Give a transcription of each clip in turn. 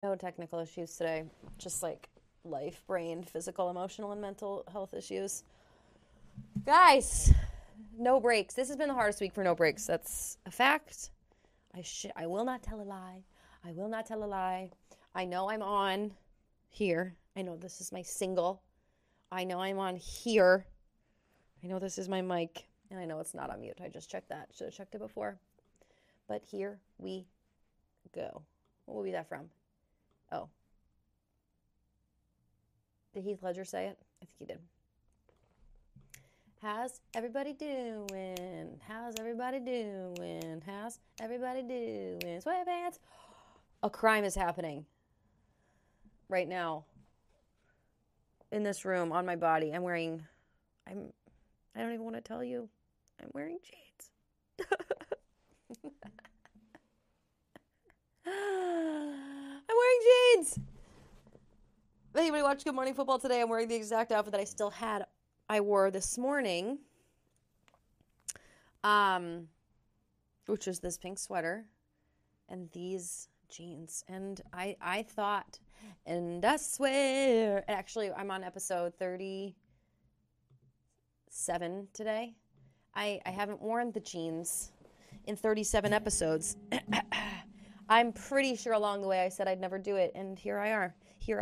No technical issues today. Just like life, brain, physical, emotional, and mental health issues. Guys, no breaks. This has been the hardest week for no breaks. That's a fact. I will not tell a lie. I will not tell a lie. I know I'm on here. I know this is my single. I know I'm on here. I know this is my mic. And I know it's not on mute. I just checked that. Should have checked it before. But here we go. What will be that from? Oh. Did Heath Ledger say it? I think he did. How's everybody doing? How's everybody doing? How's everybody doing? Sweatpants. A crime is happening right now in this room on my body. I don't even want to tell you. I'm wearing jeans. I'm wearing jeans. If anybody watched Good Morning Football today, I'm wearing the exact outfit that I wore this morning. Which was this pink sweater and these jeans. And I thought, and I swear, actually, I'm on episode 37 today. I haven't worn the jeans in 37 episodes. I'm pretty sure along the way I said I'd never do it, and here I are.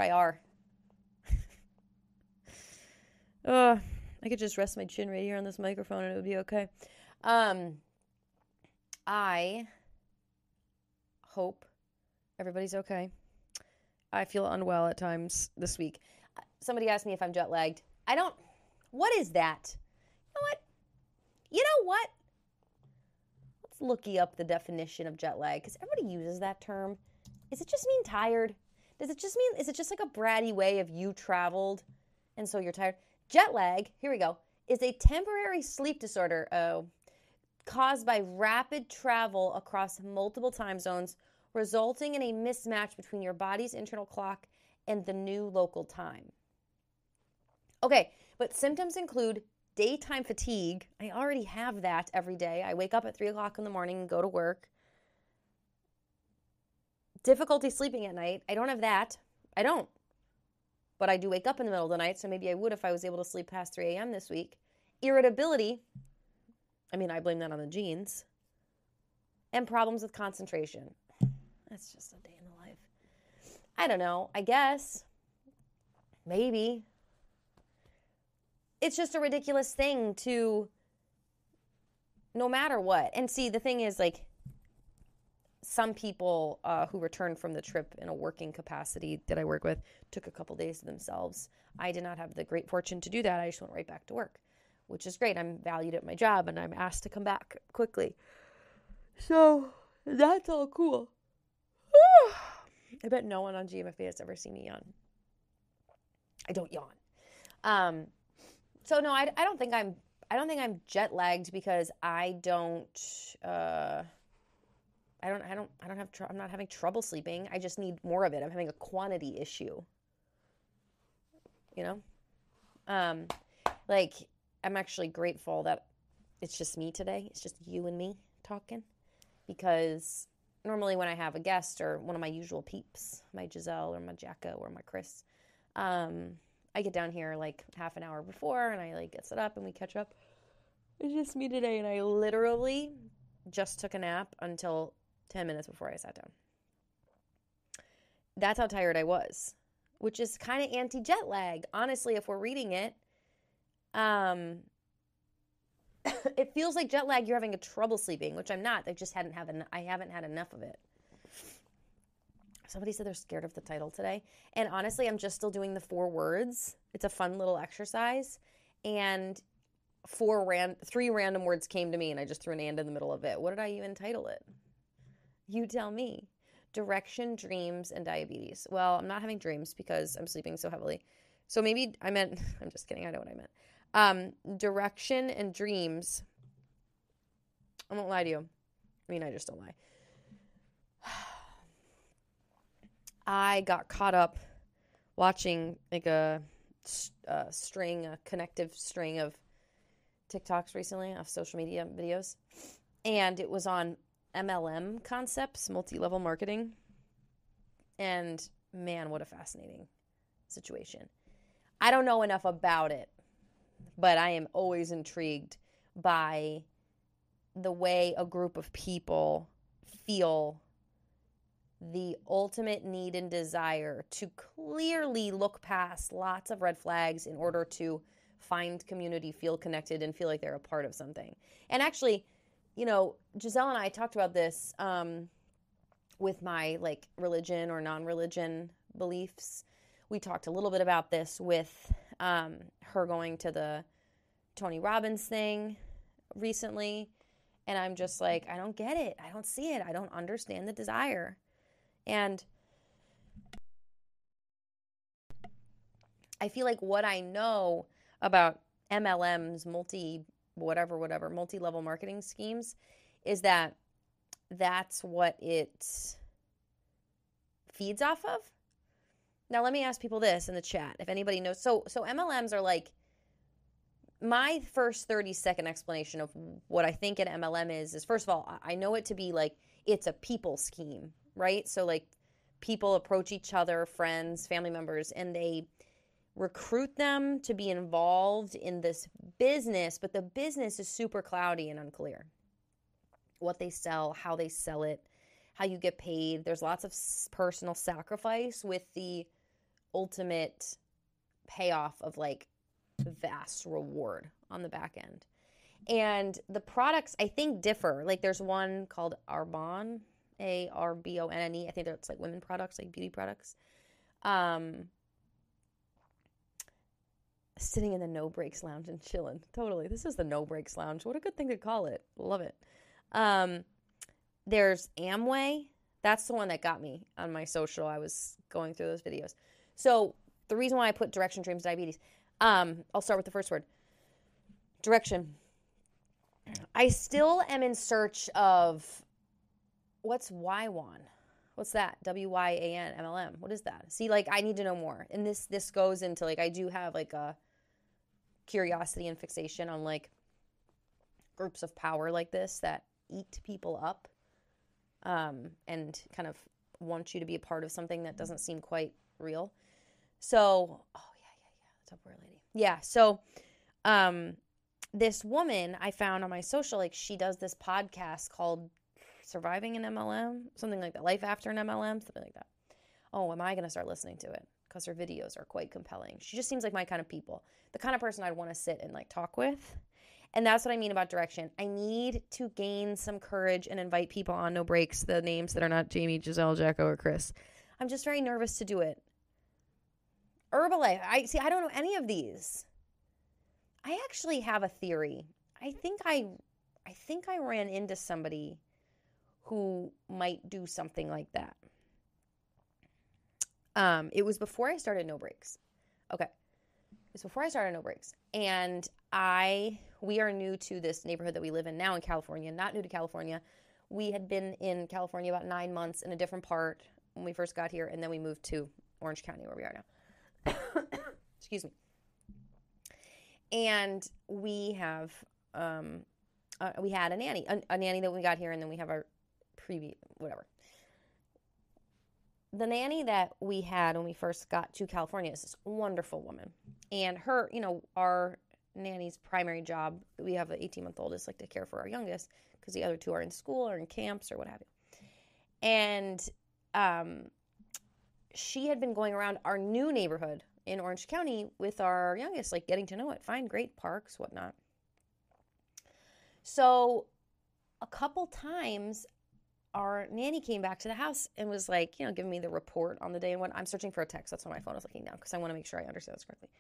I could just rest my chin right here on this microphone and it would be okay. I hope everybody's okay. I feel unwell at times this week. Somebody asked me if I'm jet lagged. What is that? You know what? Let's looky up the definition of jet lag, because everybody uses that term. Does it just mean tired? Is it just like a bratty way of you traveled and so you're tired? Jet lag, here we go, is a temporary sleep disorder caused by rapid travel across multiple time zones, resulting in a mismatch between your body's internal clock and the new local time. Okay, but symptoms include daytime fatigue. I already have that every day. I wake up at 3 o'clock in the morning and go to work. Difficulty sleeping at night. I don't have that. I don't. But I do wake up in the middle of the night, so maybe I would if I was able to sleep past 3 a.m. this week. Irritability. I mean, I blame that on the genes. And problems with concentration. That's just a day in the life. I don't know. I guess. Maybe. It's just a ridiculous thing to, no matter what. And see, the thing is, like, some people who returned from the trip in a working capacity that I work with took a couple days to themselves. I did not have the great fortune to do that. I just went right back to work, which is great. I'm valued at my job, and I'm asked to come back quickly. So that's all cool. I bet no one on GMFA has ever seen me yawn. I don't yawn. So no, I don't think I'm jet lagged because I'm not having trouble sleeping. I just need more of it. I'm having a quantity issue. You know? Like, I'm actually grateful that it's just me today. It's just you and me talking. Because normally when I have a guest or one of my usual peeps, my Giselle or my Jacko or my Chris, I get down here like half an hour before and I like get set up and we catch up. It's just me today, and I literally just took a nap until 10 minutes before I sat down. That's how tired I was, which is kind of anti-jet lag. Honestly, if we're reading it, it feels like jet lag, you're having a trouble sleeping, which I'm not. I haven't had enough of it. Somebody said they're scared of the title today. And honestly, I'm just still doing the 4 words. It's a fun little exercise. And 3 random words came to me, and I just threw an and in the middle of it. What did I even title it? You tell me. Direction, dreams, and diabetes. Well, I'm not having dreams because I'm sleeping so heavily. So maybe I meant, I'm just kidding. I know what I meant. Direction and dreams. I won't lie to you. I mean, I just don't lie. I got caught up watching like a connective string of TikToks recently of social media videos. And it was on MLM concepts, multi-level marketing. And man, what a fascinating situation. I don't know enough about it, but I am always intrigued by the way a group of people feel the ultimate need and desire to clearly look past lots of red flags in order to find community, feel connected, and feel like they're a part of something. And actually, you know, Giselle and I talked about this with my like religion or non-religion beliefs. We talked a little bit about this with her going to the Tony Robbins thing recently. And I'm just like, I don't get it. I don't see it. I don't understand the desire. And I feel like what I know about MLMs, multi-level marketing schemes, is that that's what it feeds off of. Now, let me ask people this in the chat, if anybody knows. So MLMs are like, my first 30-second explanation of what I think an MLM is first of all, I know it to be like, it's a people scheme, right? So like people approach each other, friends, family members, and they recruit them to be involved in this business, but the business is super cloudy and unclear. What they sell, how they sell it, how you get paid. There's lots of personal sacrifice with the ultimate payoff of like vast reward on the back end. And the products, I think, differ. Like there's one called Arbonne, Arbonne. I think that's like women products, like beauty products. Sitting in the No Breaks Lounge and chilling. Totally. This is the No Breaks Lounge. What a good thing to call it. Love it. There's Amway. That's the one that got me on my social. I was going through those videos. So the reason why I put Direction Dreams Diabetes, I'll start with the first word. Direction. I still am in search of what's Wywan? What's that? WYAN MLM. What is that? See, like I need to know more. And this goes into like I do have like a curiosity and fixation on like groups of power like this that eat people up and kind of want you to be a part of something that doesn't seem quite real. So, that's up, lady. Yeah, so this woman I found on my social, like she does this podcast called Surviving an MLM, something like that, Life After an MLM, something like that. Oh, am I going to start listening to it? Because her videos are quite compelling. She just seems like my kind of people, the kind of person I'd want to sit and like talk with. And that's what I mean about direction. I need to gain some courage and invite people on No Breaks, the names that are not Jamie, Giselle, Jacko, or Chris. I'm just very nervous to do it. Herbalife. I don't know any of these. I actually have a theory. I think I ran into somebody who might do something like that. It was before I started No Breaks. Okay. It's before I started No Breaks. And we are new to this neighborhood that we live in now in California, not new to California. We had been in California about 9 months in a different part when we first got here, and then we moved to Orange County where we are now. Excuse me. And we have, we had a nanny that we got here, and then we have our whatever. The nanny that we had when we first got to California is this wonderful woman. And her, our nanny's primary job, we have an 18-month-old, is like to care for our youngest because the other two are in school or in camps or what have you. And she had been going around our new neighborhood in Orange County with our youngest, like getting to know it. Fine, great parks, whatnot. So a couple times our nanny came back to the house and was like, giving me the report on the day and what. I'm searching for a text. That's why my phone is looking down because I want to make sure I understand this correctly.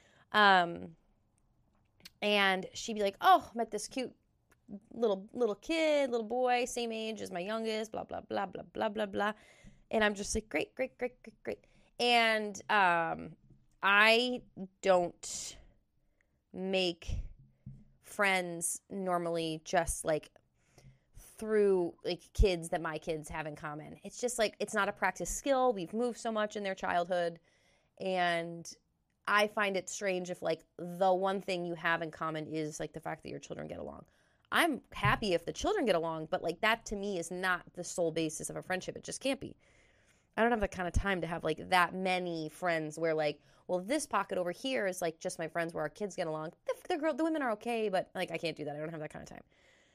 And she'd be like, oh, met this cute little kid, little boy, same age as my youngest, blah, blah, blah, blah, blah, blah, blah. And I'm just like, great. And I don't make friends normally just like through like kids that my kids have in common. It's just like, it's not a practice skill. We've moved so much in their childhood. And I find it strange if like the one thing you have in common is like the fact that your children get along. I'm happy if the children get along, but like that to me is not the sole basis of a friendship. It just can't be. I don't have the kind of time to have like that many friends where like, well, this pocket over here is like just my friends where our kids get along. The women are okay, but like I can't do that. I don't have that kind of time.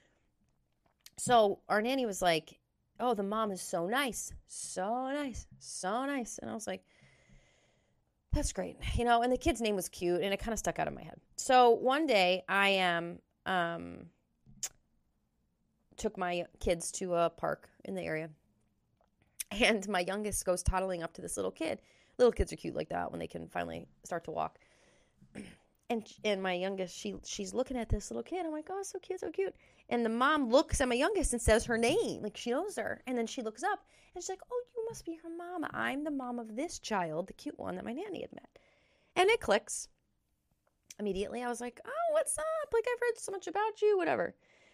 So our nanny was like, oh, the mom is so nice. So nice. So nice. And I was like, that's great. And the kid's name was cute and it kind of stuck out in my head. So one day I took my kids to a park in the area. And my youngest goes toddling up to this little kid. Little kids are cute like that when they can finally start to walk. And my youngest, she's looking at this little kid. I'm like, oh, so cute, so cute. And the mom looks at my youngest and says her name, like she knows her. And then she looks up and she's like, oh, you must be her mom. I'm the mom of this child, the cute one that my nanny had met. And it clicks. Immediately, I was like, oh, what's up? Like, I've heard so much about you, whatever.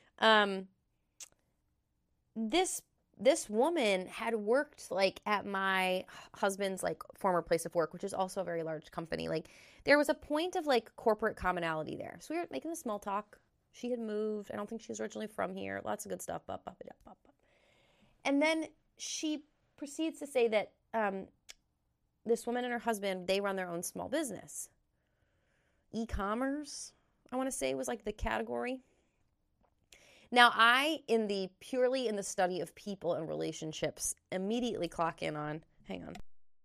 This woman had worked like at my husband's like former place of work, which is also a very large company. Like there was a point of like corporate commonality there. So we were making the small talk. She had moved. I don't think she was originally from here. Lots of good stuff. And then she proceeds to say that this woman and her husband, they run their own small business. E-commerce, I want to say, was like the category. Now, purely in the study of people and relationships, immediately clock in on, hang on.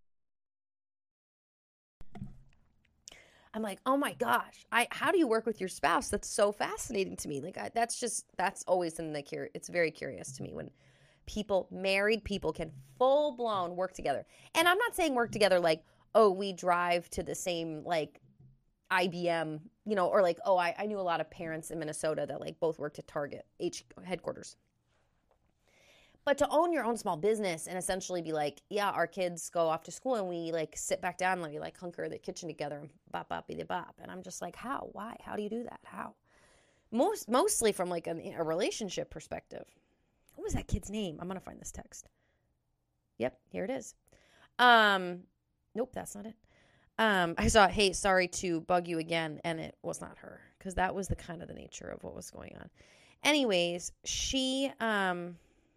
I'm like, oh my gosh, how do you work with your spouse? That's so fascinating to me. Like, that's always something that it's very curious to me when married people can full blown work together. And I'm not saying work together like, oh, we drive to the same, like, IBM, or like, oh, I knew a lot of parents in Minnesota that like both worked at Target headquarters. But to own your own small business and essentially be like, yeah, our kids go off to school and we like sit back down and we like hunker the kitchen together and bop. And I'm just like, how? Why? How do you do that? How? Mostly from like a relationship perspective. What was that kid's name? I'm going to find this text. Yep, here it is. Nope, that's not it. I saw, hey, sorry to bug you again, and it was not her, because that was the kind of the nature of what was going on. Anyways, she, nope.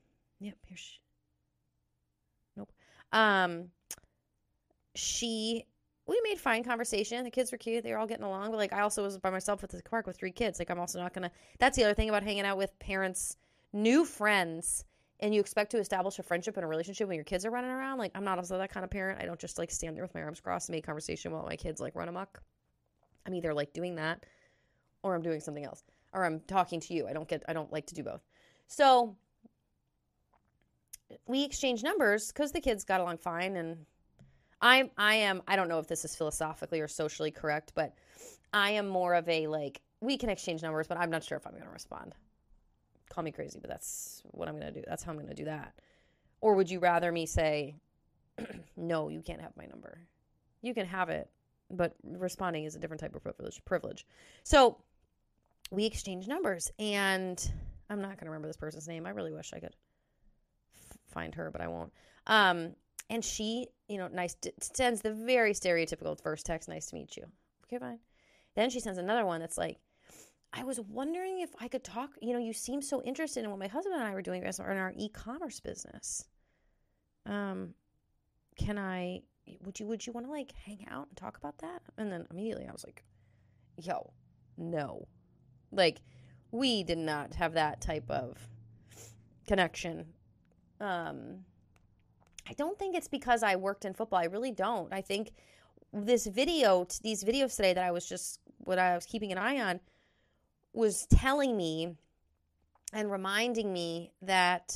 We made fine conversation. The kids were cute. They were all getting along, but like, I also was by myself at the park with 3 kids. Like, I'm also not gonna, that's the other thing about hanging out with parents, new friends, and you expect to establish a friendship and a relationship when your kids are running around. Like, I'm not also that kind of parent. I don't just like stand there with my arms crossed and make conversation while my kids like run amok. I'm either like doing that or I'm doing something else or I'm talking to you. I don't like to do both. So we exchanged numbers because the kids got along fine. And I don't know if this is philosophically or socially correct, but I am more of a like, we can exchange numbers, but I'm not sure if I'm going to respond. Call me crazy, but that's what I'm going to do. That's how I'm going to do that. Or would you rather me say, no, you can't have my number. You can have it, but responding is a different type of privilege. So we exchanged numbers, and I'm not going to remember this person's name. I really wish I could find her, but I won't. And she, sends the very stereotypical first text, nice to meet you. Okay, fine. Then she sends another one that's like, I was wondering if I could talk, you seem so interested in what my husband and I were doing in our e-commerce business. Would you want to like hang out and talk about that? And then immediately I was like, yo, no. Like, we did not have that type of connection. I don't think it's because I worked in football. I really don't. I think these videos today that I was keeping an eye on was telling me and reminding me that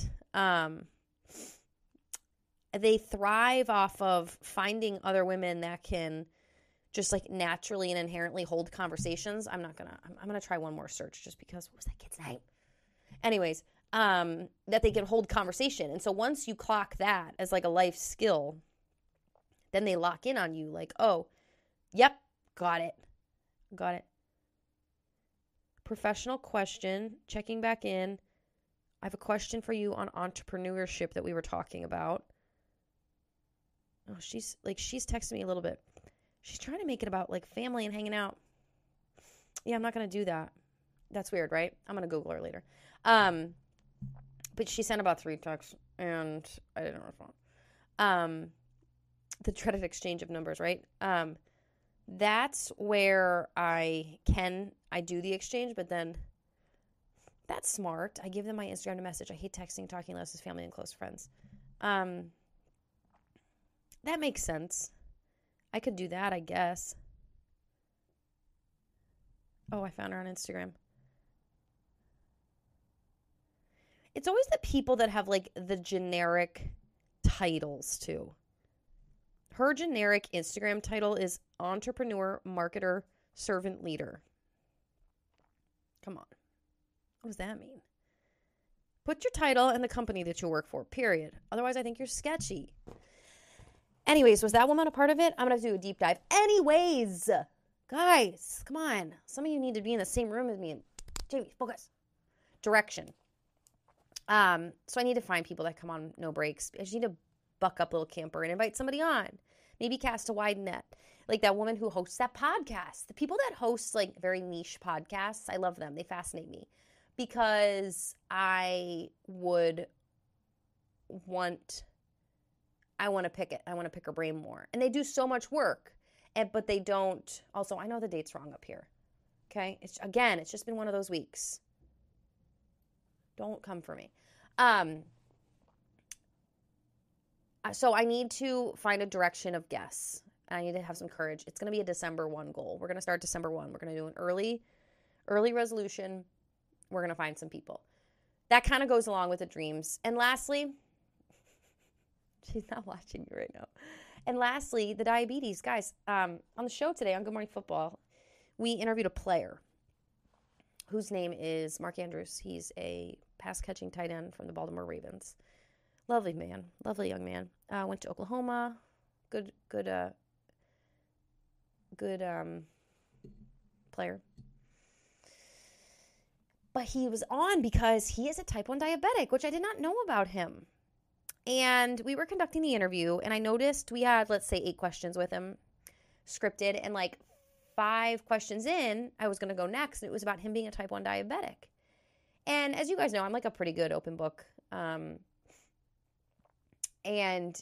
they thrive off of finding other women that can just like naturally and inherently hold conversations. I'm gonna try one more search just because, what was that kid's name? Anyways, that they can hold conversation. And so once you clock that as like a life skill, then they lock in on you like, oh, yep, got it. Professional question, checking back in. I have a question for you on entrepreneurship that we were talking about. Oh, she's texting me a little bit. She's trying to make it about like family and hanging out. Yeah, I'm not going to do that. That's weird, right? I'm going to Google her later. But she sent about 3 texts and I didn't respond. The dreaded exchange of numbers, right? That's where I do the exchange, but then that's smart. I give them my Instagram to message. I hate texting, talking less as family and close friends. That makes sense. I could do that, I guess. Oh, I found her on Instagram. It's always the people that have like the generic titles too. Her generic Instagram title is entrepreneur, marketer, servant leader. Come on. What does that mean? Put your title and the company that you work for, period. Otherwise, I think you're sketchy. Anyways, was that woman a part of it? I'm going to have to do a deep dive. Anyways, guys, come on. Some of you need to be in the same room as me. And Jamie, focus. Direction. So I need to find people that come on No Breaks. I just need to buck up Little Camper and invite somebody on. Maybe cast a wide net. Like that woman who hosts that podcast. The people that host like very niche podcasts, I love them. They fascinate me because I want to pick it. I want to pick her brain more. And they do so much work, but they don't. Also, I know the date's wrong up here. Okay? It's just been one of those weeks. Don't come for me. So I need to find a direction of guests. I need to have some courage. It's going to be a December 1 goal. We're going to start December 1. We're going to do an early resolution. We're going to find some people. That kind of goes along with the dreams. And lastly, she's not watching you right now. And lastly, the diabetes. Guys, on the show today on Good Morning Football, we interviewed a player whose name is Mark Andrews. He's a pass-catching tight end from the Baltimore Ravens. Lovely man. Lovely young man. Went to Oklahoma. Good player. But he was on because he is a type 1 diabetic, which I did not know about him. And we were conducting the interview, and I noticed we had, let's say, 8 questions with him scripted, and like 5 questions in, I was going to go next, and it was about him being a type 1 diabetic. And as you guys know, I'm like a pretty good open book. And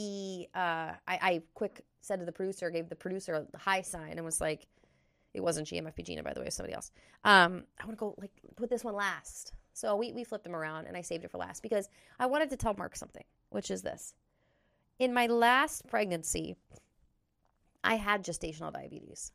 I quick said to the producer, gave the producer a high sign and was like, it wasn't GMFB Gina, by the way, it was somebody else. I want to go like put this one last. So we flipped them around and I saved it for last because I wanted to tell Mark something, which is this. In my last pregnancy, I had gestational diabetes.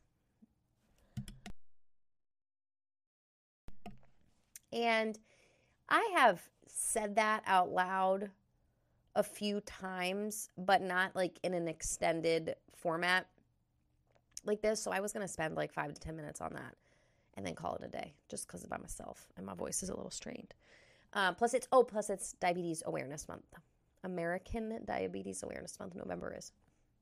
And I have said that out loud a few times, but not like in an extended format like this. So I was going to spend like 5 to 10 minutes on that and then call it a day just because I'm by myself and my voice is a little strained. Plus it's Diabetes Awareness Month. American Diabetes Awareness Month, November is.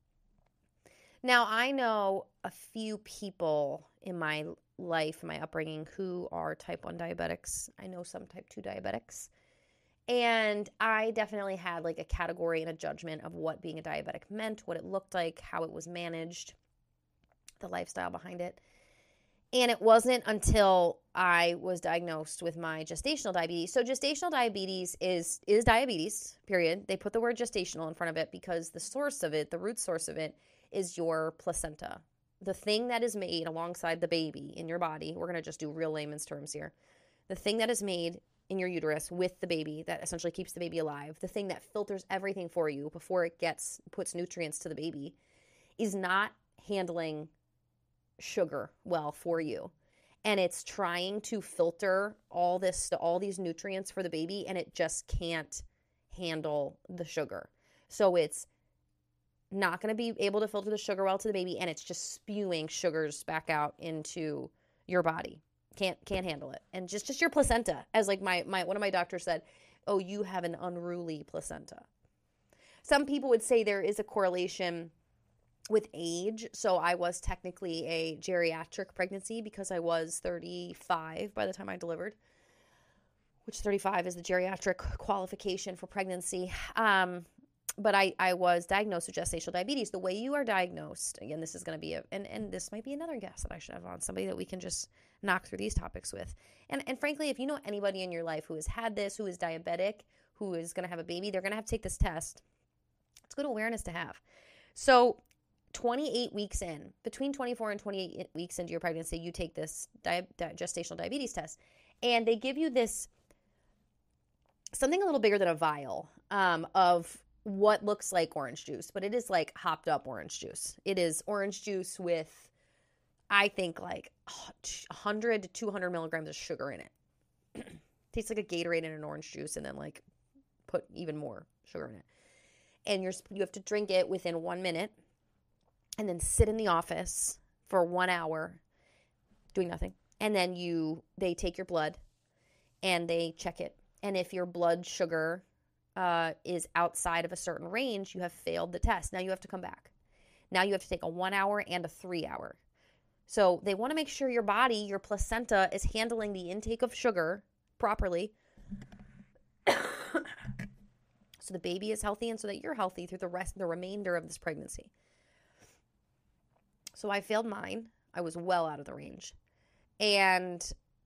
Now, I know a few people in my life, my upbringing, who are type 1 diabetics. I know some type 2 diabetics. And I definitely had like a category and a judgment of what being a diabetic meant, what it looked like, how it was managed, the lifestyle behind it. And it wasn't until I was diagnosed with my gestational diabetes. So gestational diabetes is diabetes, period. They put the word gestational in front of it because the source of it, the root source of it, is your placenta. The thing that is made alongside the baby in your body, we're going to just do real layman's terms here. The thing that is made in your uterus with the baby that essentially keeps the baby alive, the thing that filters everything for you before it puts nutrients to the baby, is not handling sugar well for you. And it's trying to filter all these nutrients for the baby, and it just can't handle the sugar. So it's not going to be able to filter the sugar well to the baby, and it's just spewing sugars back out into your body. Can't handle it. And just your placenta, as like my one of my doctors said, oh, you have an unruly placenta. Some people would say there is a correlation with age. So I was technically a geriatric pregnancy because I was 35 by the time I delivered, which 35 is the geriatric qualification for pregnancy. But I was diagnosed with gestational diabetes. The way you are diagnosed, again, this is going to be and this might be another guest that I should have on, somebody that we can just knock through these topics with. And frankly, if you know anybody in your life who has had this, who is diabetic, who is going to have a baby, they're going to have to take this test. It's It's good awareness to have. So 28 weeks in, between 24 and 28 weeks into your pregnancy, you take this gestational diabetes test. And they give you this, something a little bigger than a vial of what looks like orange juice, but it is like hopped up orange juice. It is orange juice with, I think, like 100 to 200 milligrams of sugar in it. Tastes like a Gatorade in an orange juice, and then like put even more sugar in it. And you have to drink it within 1 minute, and then sit in the office for 1 hour doing nothing. And then they take your blood and they check it. And if your blood sugar is outside of a certain range, you have failed the test. Now you have to come back. Now you have to take a 1 hour and a 3 hour. So they want to make sure your body, your placenta, is handling the intake of sugar properly so the baby is healthy and so that you're healthy through the remainder of this pregnancy. So I failed mine. I was well out of the range. And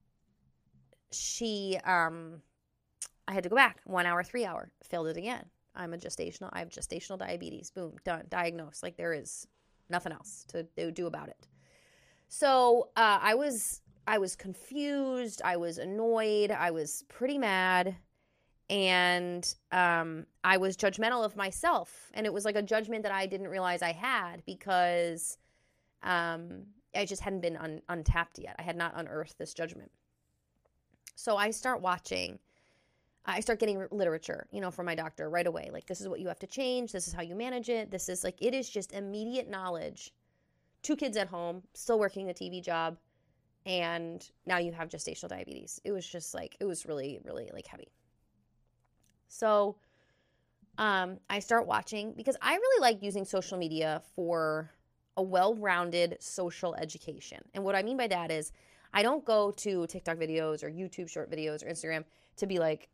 I had to go back 1 hour, 3 hour, failed it again. I have gestational diabetes. Boom, done, diagnosed. Like there is nothing else to do about it. So I was confused. I was annoyed. I was pretty mad. And I was judgmental of myself. And it was like a judgment that I didn't realize I had because I just hadn't been untapped yet. I had not unearthed this judgment. So I start getting literature, from my doctor right away. Like, this is what you have to change. This is how you manage it. This is it is just immediate knowledge. 2 kids at home, still working a TV job. And now you have gestational diabetes. It was just it was really, really heavy. So I start watching because I really like using social media for a well-rounded social education. And what I mean by that is I don't go to TikTok videos or YouTube short videos or Instagram to be like,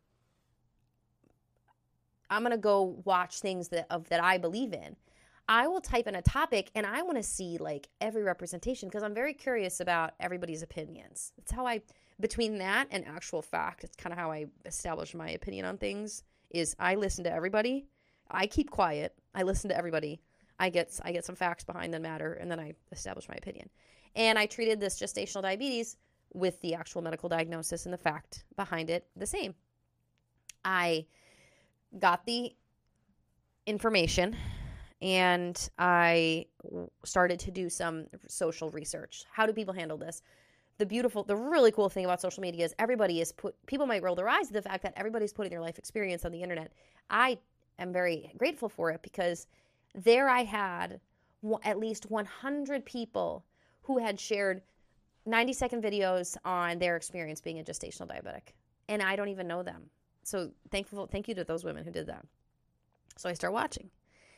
I'm going to go watch things that I believe in. I will type in a topic and I want to see every representation because I'm very curious about everybody's opinions. It's how between that and actual fact, it's kind of how I establish my opinion on things is I listen to everybody. I keep quiet. I listen to everybody. I get some facts behind the matter, and then I establish my opinion. And I treated this gestational diabetes with the actual medical diagnosis and the fact behind it the same. I got the information, and I started to do some social research. How do people handle this? The really cool thing about social media is people might roll their eyes at the fact that everybody's putting their life experience on the internet. I am very grateful for it because there I had at least 100 people who had shared 90-second videos on their experience being a gestational diabetic. And I don't even know them. So thank you to those women who did that. So I start watching.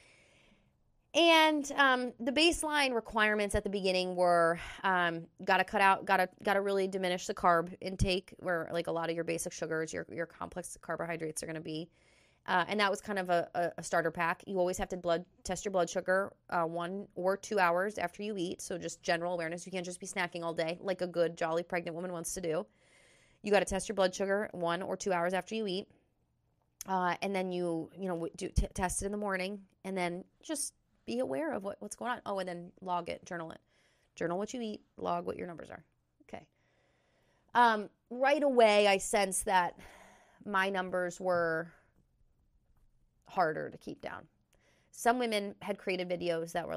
And the baseline requirements at the beginning were got to really diminish the carb intake, where a lot of your basic sugars, your complex carbohydrates are going to be. And that was kind of a starter pack. You always have to test your blood sugar 1 or 2 hours after you eat. So just general awareness. You can't just be snacking all day like a good, jolly pregnant woman wants to do. You got to test your blood sugar 1 or 2 hours after you eat. And then you test it in the morning, and then just be aware of what's going on. Oh, and then log it, journal it. Journal what you eat, log what your numbers are. Okay. Right away, I sensed that my numbers were harder to keep down. Some women had created videos that were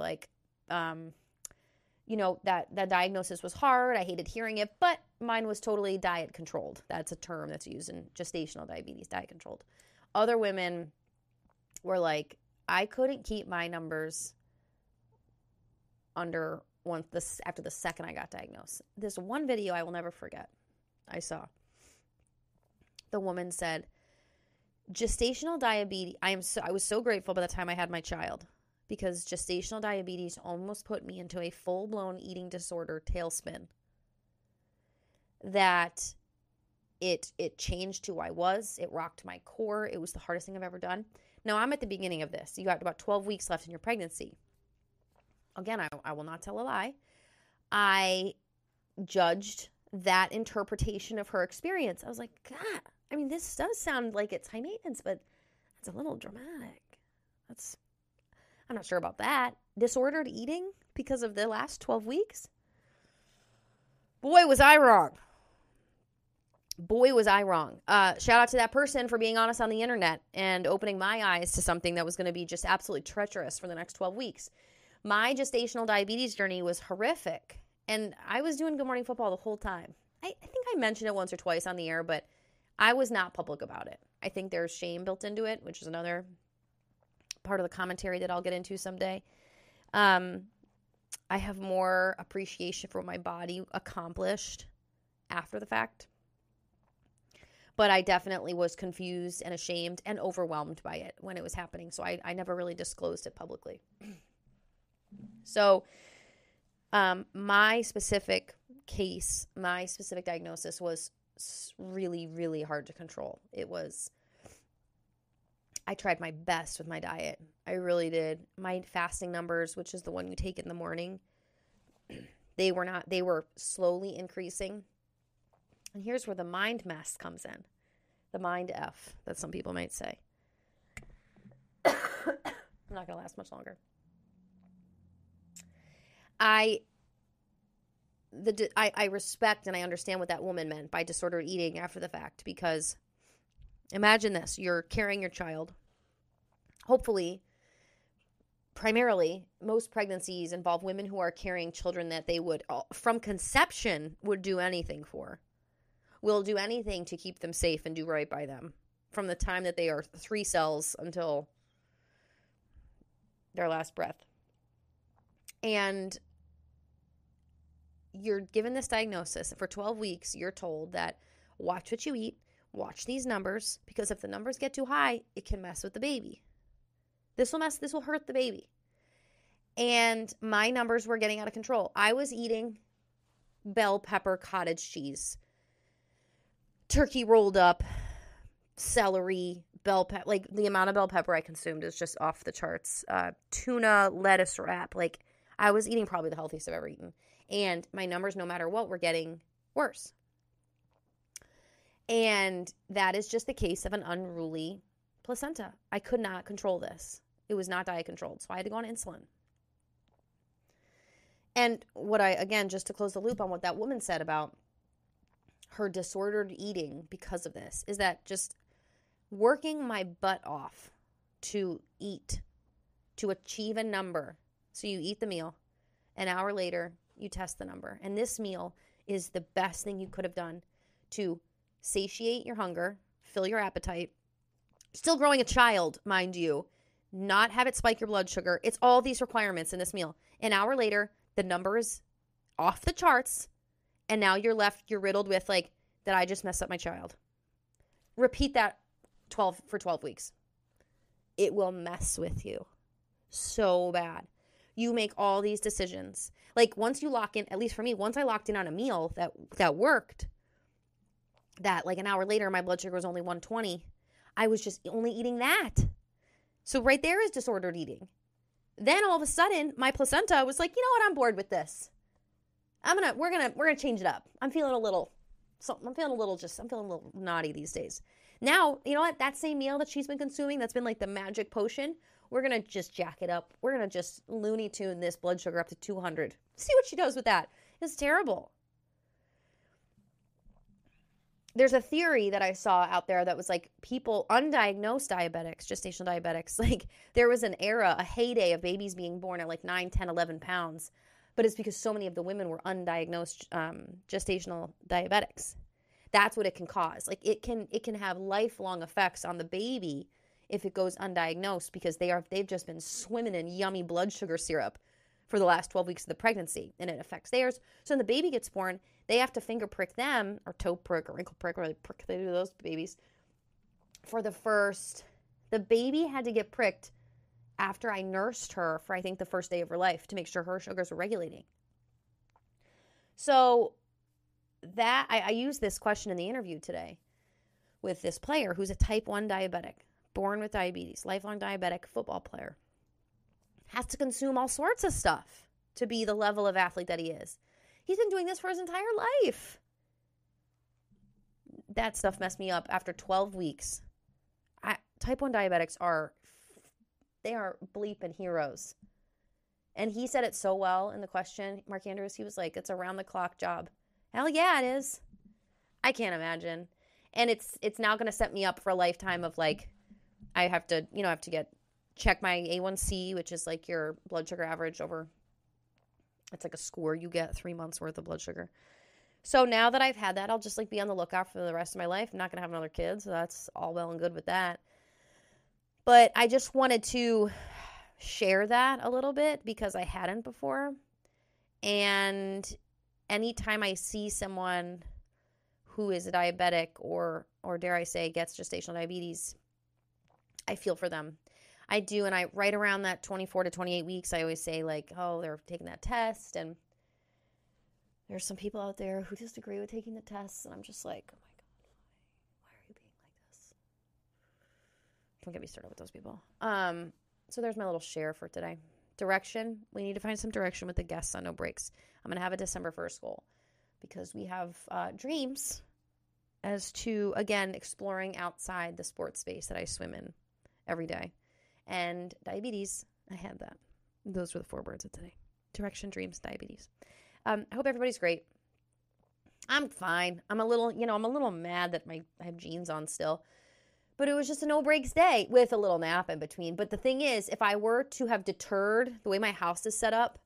that the diagnosis was hard. I hated hearing it, but mine was totally diet controlled. That's a term that's used in gestational diabetes, diet controlled. Other women were I couldn't keep my numbers under after the second I got diagnosed. This one video I will never forget. I saw. The woman said, gestational diabetes, I was so grateful by the time I had my child because gestational diabetes almost put me into a full-blown eating disorder tailspin. That it changed who I was. It rocked my core. It was the hardest thing I've ever done. Now, I'm at the beginning of this. You got about 12 weeks left in your pregnancy. Again, I will not tell a lie. I judged that interpretation of her experience. I was like, God, this does sound like it's high maintenance, but it's a little dramatic. I'm not sure about that. Disordered eating because of the last 12 weeks? Boy, was I wrong. Boy, was I wrong. Shout out to that person for being honest on the internet and opening my eyes to something that was going to be just absolutely treacherous for the next 12 weeks. My gestational diabetes journey was horrific, and I was doing Good Morning Football the whole time. I think I mentioned it once or twice on the air, but I was not public about it. I think there's shame built into it, which is another part of the commentary that I'll get into someday. I have more appreciation for what my body accomplished after the fact. But I definitely was confused and ashamed and overwhelmed by it when it was happening. So I never really disclosed it publicly. So my specific case, my specific diagnosis was really, really hard to control. I tried my best with my diet. I really did. My fasting numbers, which is the one you take in the morning, they were slowly increasing. And here's where the mind mess comes in. The mind F, that some people might say. I'm not going to last much longer. I respect and I understand what that woman meant by disordered eating after the fact, because imagine this. You're carrying your child. Hopefully, primarily, most pregnancies involve women who are carrying children that they would, from conception, would do anything for. Will do anything to keep them safe and do right by them from the time that they are 3 cells until their last breath. And you're given this diagnosis. For 12 weeks, you're told that watch what you eat, watch these numbers, because if the numbers get too high, it can mess with the baby. This will hurt the baby. And my numbers were getting out of control. I was eating bell pepper cottage cheese, turkey rolled up, celery, bell pepper. Like, the amount of bell pepper I consumed is just off the charts. Tuna, lettuce wrap. Like, I was eating probably the healthiest I've ever eaten. And my numbers, no matter what, were getting worse. And that is just the case of an unruly placenta. I could not control this. It was not diet controlled. So I had to go on insulin. And just to close the loop on what that woman said about her disordered eating because of this, is that just working my butt off to eat, to achieve a number. So you eat the meal. An hour later, you test the number. And this meal is the best thing you could have done to satiate your hunger, fill your appetite, still growing a child, mind you, not have it spike your blood sugar. It's all these requirements in this meal. An hour later, the number is off the charts. And now you're riddled with that I just messed up my child. Repeat that for 12 weeks. It will mess with you so bad. You make all these decisions. Once you lock in, at least for me, once I locked in on a meal that worked, that an hour later, my blood sugar was only 120. I was just only eating that. So right there is disordered eating. Then all of a sudden, my placenta was like, you know what? I'm bored with this. We're gonna change it up. I'm feeling a little naughty these days. Now, you know what? That same meal that she's been consuming, that's been the magic potion, we're gonna just jack it up. We're gonna just Looney Tune this blood sugar up to 200. See what she does with that. It's terrible. There's a theory that I saw out there that was people, undiagnosed diabetics, gestational diabetics, there was an era, a heyday of babies being born at 9, 10, 11 pounds. But it's because so many of the women were undiagnosed gestational diabetics. That's what it can cause. It can have lifelong effects on the baby if it goes undiagnosed, because they've just been swimming in yummy blood sugar syrup for the last 12 weeks of the pregnancy, and it affects theirs. So when the baby gets born, they have to finger prick them, or toe prick, or ankle prick, or they do those babies. The baby had to get pricked after I nursed her for, I think, the first day of her life to make sure her sugars were regulating. So that I used this question in the interview today with this player who's a type 1 diabetic, born with diabetes, lifelong diabetic football player. Has to consume all sorts of stuff to be the level of athlete that he is. He's been doing this for his entire life. That stuff messed me up after 12 weeks. Type 1 diabetics are They are bleeping heroes. And he said it so well in the question, Mark Andrews. He was like, it's a round-the-clock job. Hell yeah, it is. I can't imagine. And it's now going to set me up for a lifetime of like, I have to check my A1C, which is like your blood sugar average over, it's like a score you get 3 months worth of blood sugar. So now that I've had that, I'll just like be on the lookout for the rest of my life. I'm not going to have another kid, so that's all well and good with that. But I just wanted to share that a little bit because I hadn't before. And anytime I see someone who is a diabetic or dare I say gets gestational diabetes, I feel for them. I do, and I right around that 24 to 28 weeks, I always say like, oh, they're taking that test, and there's some people out there who disagree with taking the tests, and I'm just like, oh my God, why are you being like this? Don't get me started with those people. So there's my little share for today. Direction. We need to find some direction with the guests on No Breaks. I'm going to have a December 1st goal because we have dreams as to, again, exploring outside the sports space that I swim in every day. And diabetes, I had that. Those were the 4 words of today. Direction, dreams, diabetes. I hope everybody's great. I'm fine. I'm a little mad that I have jeans on still. But it was just a no breaks day with a little nap in between. But the thing is, if I were to have deterred the way my house is set up,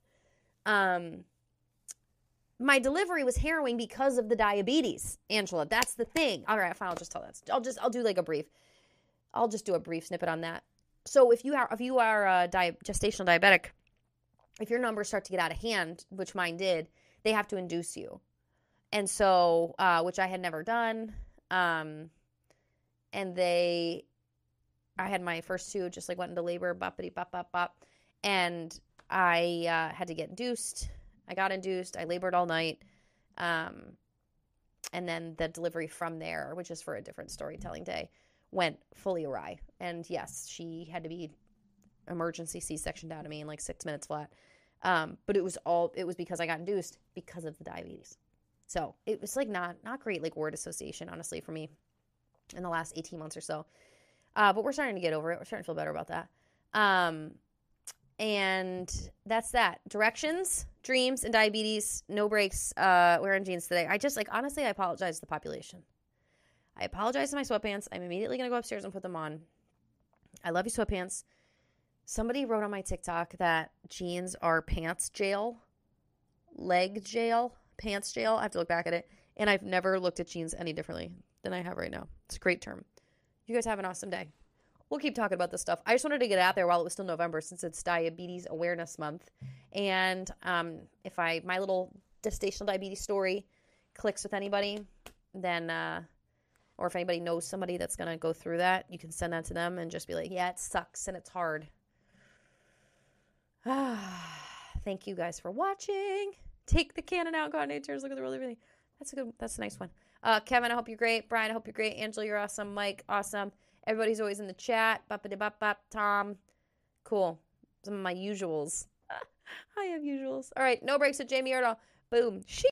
my delivery was harrowing because of the diabetes, Angela. That's the thing. All right, fine. I'll just tell that. I'll do like a brief. I'll just do a brief snippet on that. So if you are gestational diabetic, if your numbers start to get out of hand, which mine did, they have to induce you. And so, which I had never done. And I had my first 2, just like went into labor, boppity bop, bop, bop. And I had to get induced. I got induced. I labored all night. And then the delivery from there, which is for a different storytelling day, went fully awry. And yes, she had to be emergency C-section down to me in like 6 minutes flat. But it was because I got induced because of the diabetes. So it was like not great, like word association, honestly, for me in the last 18 months or so. But we're starting to get over it. We're starting to feel better about that. And that's that. Directions, dreams, and diabetes. No breaks. Wearing jeans today. Honestly, I apologize to the population. I apologize to my sweatpants. I'm immediately going to go upstairs and put them on. I love you, sweatpants. Somebody wrote on my TikTok that jeans are pants jail, leg jail, pants jail. I have to look back at it. And I've never looked at jeans any differently than I have right now. It's a great term. You guys have an awesome day. We'll keep talking about this stuff. I just wanted to get it out there while it was still November since it's Diabetes Awareness Month. And if my little gestational diabetes story clicks with anybody, then, or if anybody knows somebody that's going to go through that, you can send that to them and just be like, yeah, it sucks and it's hard. Thank you guys for watching. Take the cannon out, go on nature, look at the world, everything. That's a nice one. Kevin, I hope you're great. Brian, I hope you're great. Angela, you're awesome. Mike, awesome. Everybody's always in the chat. Bop-a-de-bop-bop. Tom, cool. Some of my usuals. I have usuals. All right, No Breaks with Jamie Erdahl. Boom.